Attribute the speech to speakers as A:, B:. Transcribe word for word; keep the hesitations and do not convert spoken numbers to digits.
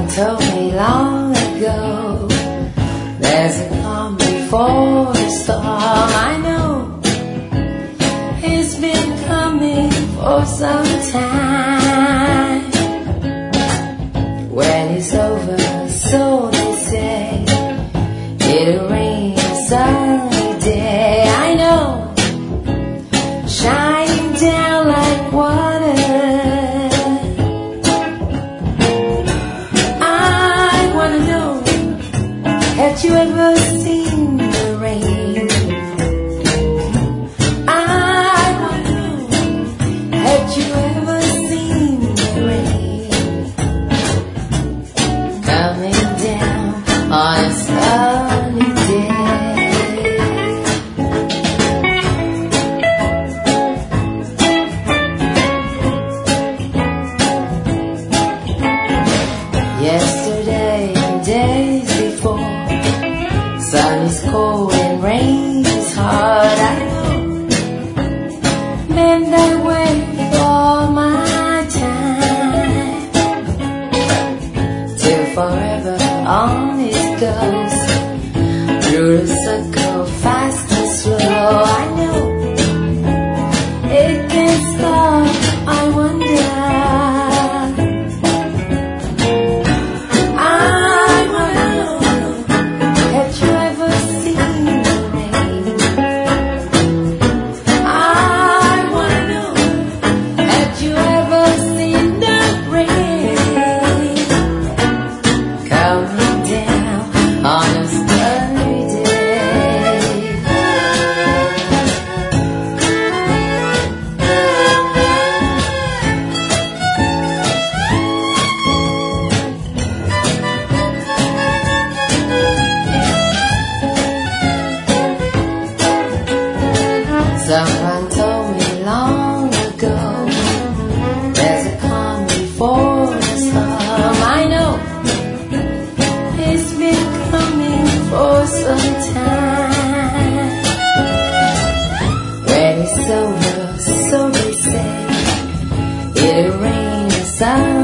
A: told me long ago, there's a calm before the storm. I know it's been coming for some time. When it's over, so they say, it'll rain a sunny day. I know, shining down like water. Had you ever seen the rain? I want to know, had you ever seen the rain coming down on a sunny day? Yesterday and days before, sun is cold and rain is hard, I know. And I wait for my time, till forever on it goes, through the circle fast and slow. I know it can stop, I wonder. Someone told me long ago, there's a calm before the storm. I know it's been coming for some time. When it's over, so they say, it'll rain a sun.